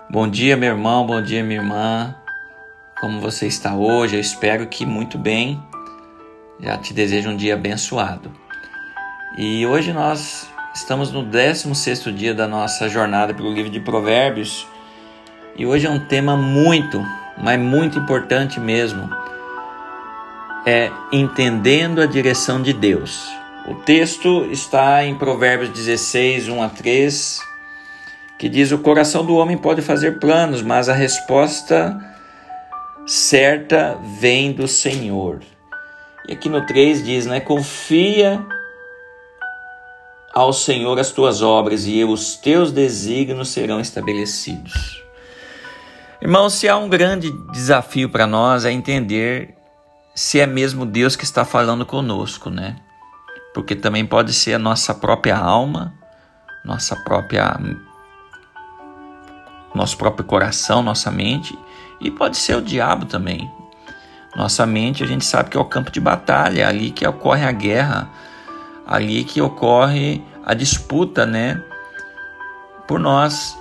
Bom dia, meu irmão, bom dia, minha irmã. Como você está hoje? Eu espero que muito bem. Já te desejo um dia abençoado. E hoje nós estamos no 16º dia da nossa jornada pelo livro de Provérbios. E hoje é um tema muito importante mesmo. É entendendo a direção de Deus. O texto está em Provérbios 16, 1-3, que diz: o coração do homem pode fazer planos, mas a resposta certa vem do Senhor. E aqui no 3 diz, confia ao Senhor as tuas obras e os teus desígnios serão estabelecidos. Irmão, se há um grande desafio para nós é entender se é mesmo Deus que está falando conosco, Porque também pode ser a nossa própria alma, nosso próprio coração, nossa mente, e pode ser o diabo também. Nossa mente, a gente sabe que é o campo de batalha, ali que ocorre a guerra, ali que ocorre a disputa, por nós.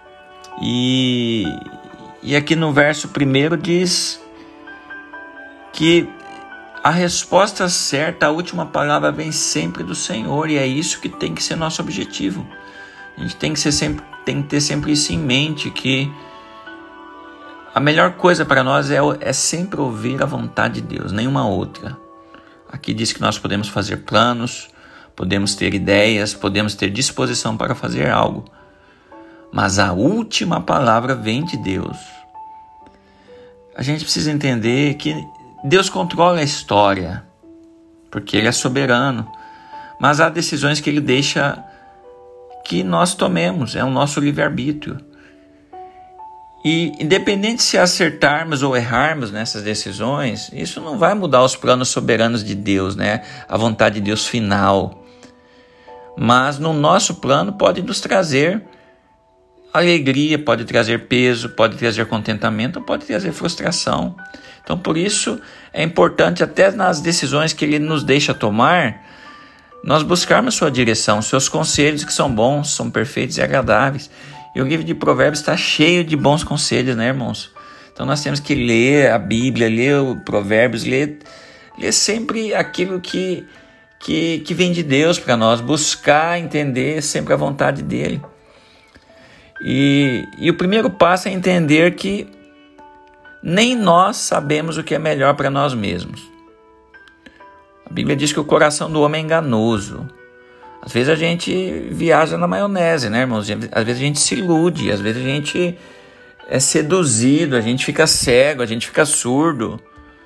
E aqui no verso 1 diz que a resposta certa, a última palavra vem sempre do Senhor, e é isso que tem que ser nosso objetivo. A gente tem que ter sempre isso em mente, que a melhor coisa para nós é sempre ouvir a vontade de Deus, nenhuma outra. Aqui diz que nós podemos fazer planos, podemos ter ideias, podemos ter disposição para fazer algo, mas a última palavra vem de Deus. A gente precisa entender que Deus controla a história, porque Ele é soberano, mas há decisões que Ele deixa que nós tomemos, é o nosso livre-arbítrio. E independente se acertarmos ou errarmos nessas decisões, isso não vai mudar os planos soberanos de Deus, a vontade de Deus final. Mas no nosso plano pode nos trazer alegria, pode trazer peso, pode trazer contentamento, pode trazer frustração. Então, por isso, é importante até nas decisões que Ele nos deixa tomar, nós buscarmos sua direção, seus conselhos que são bons, são perfeitos e agradáveis. E o livro de Provérbios está cheio de bons conselhos, irmãos? Então, nós temos que ler a Bíblia, ler o Provérbios, ler sempre aquilo que vem de Deus para nós, buscar entender sempre a vontade dEle. E o primeiro passo é entender que nem nós sabemos o que é melhor para nós mesmos. A Bíblia diz que o coração do homem é enganoso. Às vezes a gente viaja na maionese, irmãos? Às vezes a gente se ilude, às vezes a gente é seduzido, a gente fica cego, a gente fica surdo.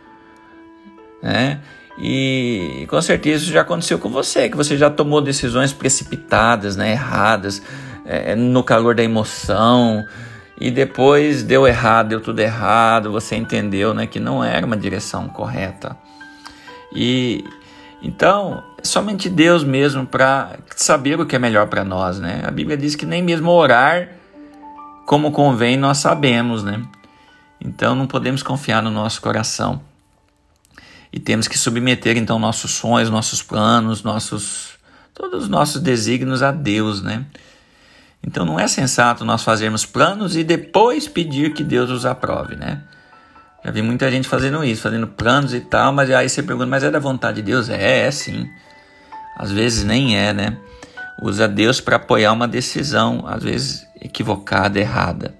E com certeza isso já aconteceu com você, que você já tomou decisões precipitadas, erradas, no calor da emoção, e depois deu errado, deu tudo errado, você entendeu que não era uma direção correta. E então, somente Deus mesmo para saber o que é melhor para nós, A Bíblia diz que nem mesmo orar como convém nós sabemos, Então, não podemos confiar no nosso coração. E temos que submeter, então, nossos sonhos, nossos planos, todos os nossos desígnios a Deus, Então, não é sensato nós fazermos planos e depois pedir que Deus os aprove, Já vi muita gente fazendo isso, fazendo planos e tal, mas aí você pergunta, mas é da vontade de Deus? É sim. Às vezes nem é, Usa Deus para apoiar uma decisão, às vezes equivocada, errada.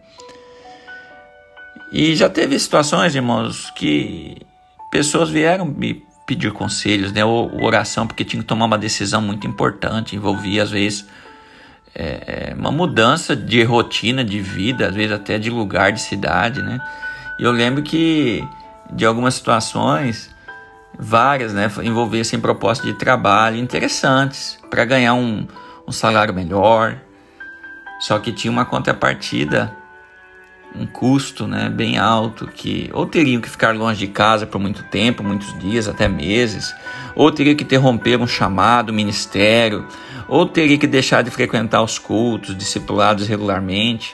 E já teve situações, irmãos, que pessoas vieram me pedir conselhos, ou oração, porque tinham que tomar uma decisão muito importante, envolvia às vezes uma mudança de rotina de vida, às vezes até de lugar, de cidade, E eu lembro que de algumas situações, várias, envolvessem propostas de trabalho interessantes para ganhar um salário melhor, só que tinha uma contrapartida, um custo, bem alto, que ou teriam que ficar longe de casa por muito tempo, muitos dias, até meses, ou teriam que interromper um chamado, ministério, ou teria que deixar de frequentar os cultos, discipulados regularmente.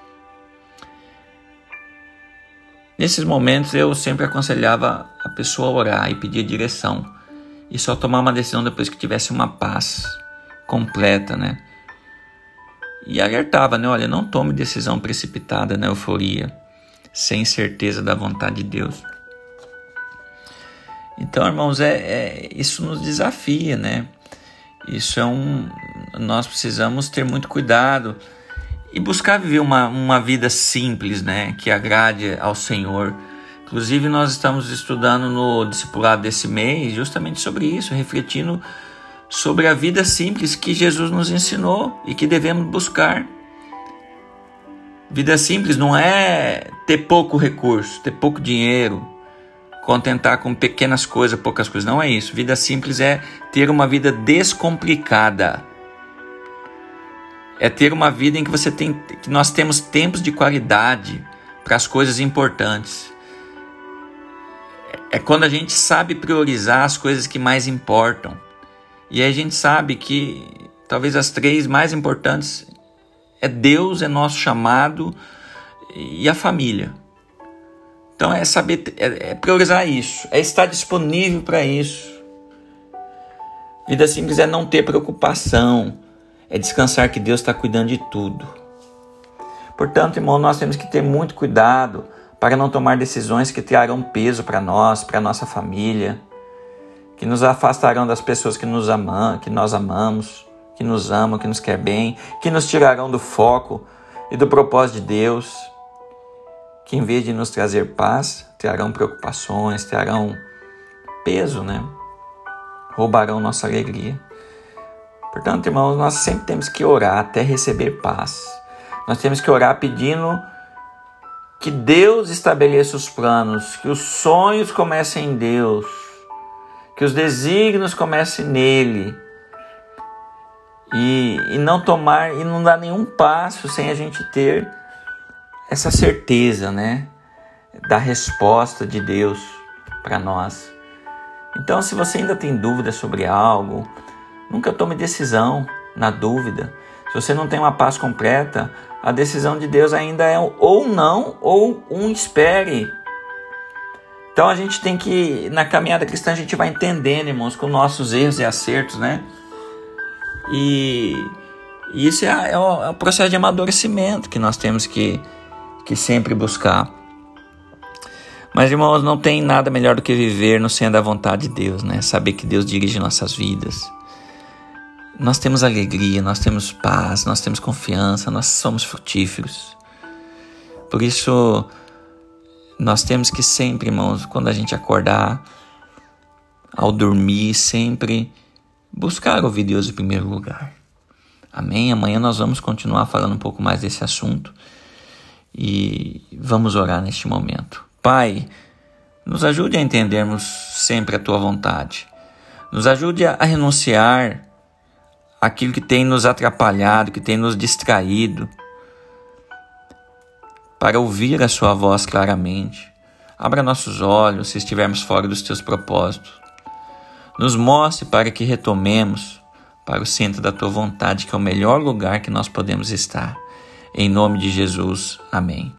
Nesses momentos eu sempre aconselhava a pessoa a orar e pedir direção e só tomar uma decisão depois que tivesse uma paz completa, e alertava, né? Olha, não tome decisão precipitada na euforia, sem certeza da vontade de Deus. Então, irmãos, isso nos desafia, né? Nós precisamos ter muito cuidado e buscar viver uma vida simples, né? Que agrade ao Senhor. Inclusive, nós estamos estudando no discipulado desse mês justamente sobre isso, refletindo sobre a vida simples que Jesus nos ensinou e que devemos buscar. Vida simples não é ter pouco recurso, ter pouco dinheiro, contentar com pequenas coisas, poucas coisas. Não é isso. Vida simples é ter uma vida descomplicada. É ter uma vida em que que nós temos tempos de qualidade para as coisas importantes. É quando a gente sabe priorizar as coisas que mais importam. E aí a gente sabe que talvez as 3 mais importantes é Deus, é nosso chamado e a família. Então é saber, é priorizar isso, é estar disponível para isso. Vida simples é não ter preocupação, é descansar que Deus está cuidando de tudo. Portanto, irmão, nós temos que ter muito cuidado para não tomar decisões que trarão peso para nós, para a nossa família, que nos afastarão das pessoas que nós amamos, que nos amam, que nos quer bem, que nos tirarão do foco e do propósito de Deus, que em vez de nos trazer paz, trarão preocupações, trarão peso, né? Roubarão nossa alegria. Portanto, irmãos, nós sempre temos que orar até receber paz. Nós temos que orar pedindo que Deus estabeleça os planos, que os sonhos comecem em Deus, que os desígnios comecem nele, e não dar nenhum passo sem a gente ter essa certeza, né, da resposta de Deus para nós. Então, se você ainda tem dúvida sobre algo, nunca tome decisão na dúvida. Se você não tem uma paz completa, a decisão de Deus ainda é ou não, ou espere. Então a gente tem que, na caminhada cristã, a gente vai entendendo, irmãos, com nossos erros e acertos, né? E isso é o processo de amadurecimento que nós temos que sempre buscar. Mas, irmãos, não tem nada melhor do que viver no centro da vontade de Deus, né? Saber que Deus dirige nossas vidas. Nós temos alegria, nós temos paz, nós temos confiança, nós somos frutíferos. Por isso, nós temos que sempre, irmãos, quando a gente acordar, ao dormir, sempre buscar ouvir Deus em primeiro lugar. Amém? Amanhã nós vamos continuar falando um pouco mais desse assunto e vamos orar neste momento. Pai, nos ajude a entendermos sempre a Tua vontade. Nos ajude a renunciar aquilo que tem nos atrapalhado, que tem nos distraído, para ouvir a Sua voz claramente. Abra nossos olhos se estivermos fora dos Teus propósitos. Nos mostre para que retomemos para o centro da Tua vontade, que é o melhor lugar que nós podemos estar. Em nome de Jesus, amém.